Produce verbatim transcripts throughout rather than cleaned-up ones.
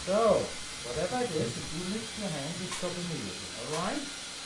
So, whatever it is, if you lift your hand, you stop immediately, alright?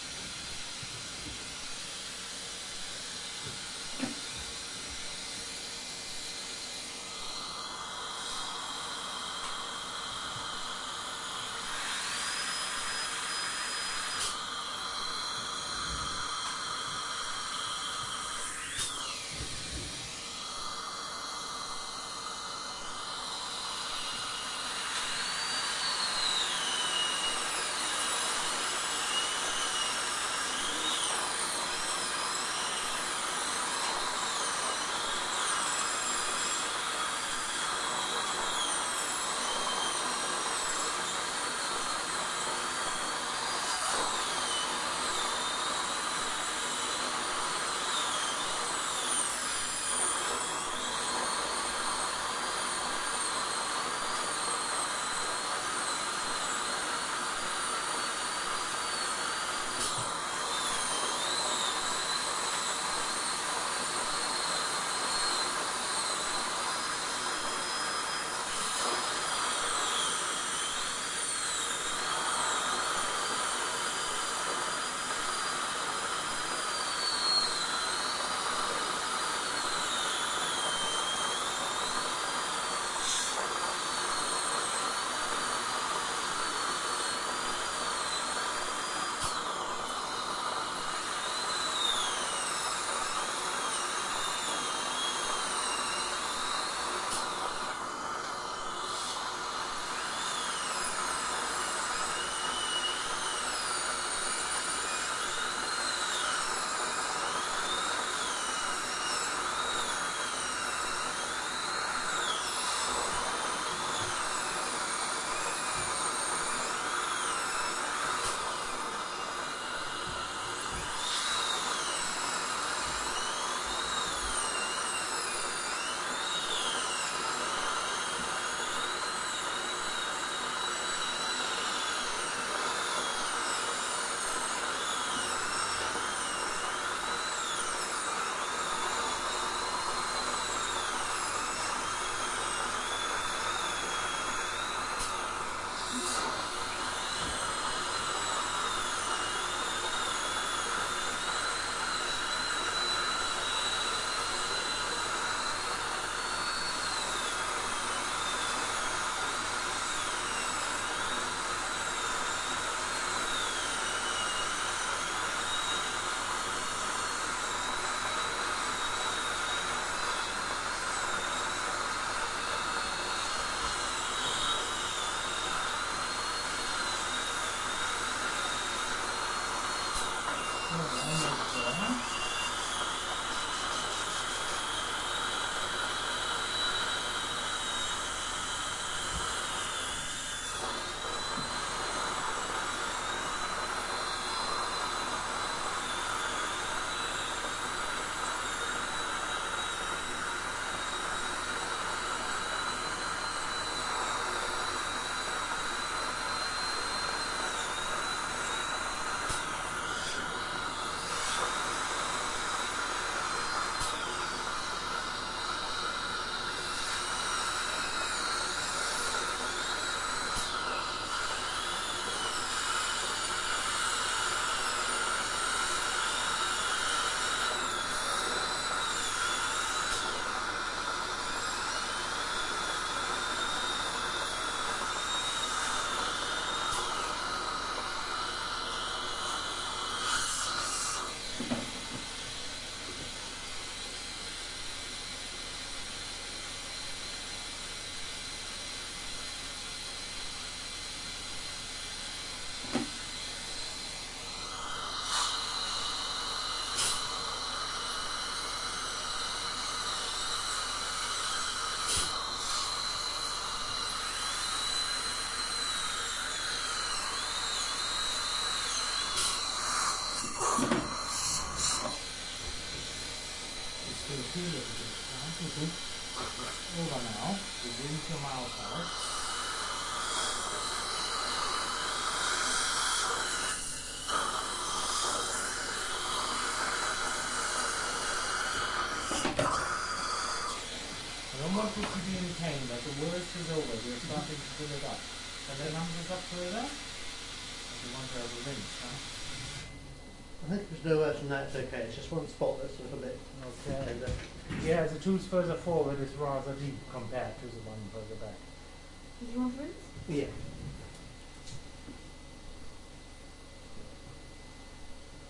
Over now, you rinse your mouth out. I don't want you to be in pain, but the worst is over. We're starting to fill it up. Are the numbers up further? Or do you want to have a rinse, huh? I think there's no worse than that, it's okay. It's just one spot that's a little bit Okay. tender. Yeah, the tools further forward is rather deep compared to the one further back. Did you want rinse? Yeah.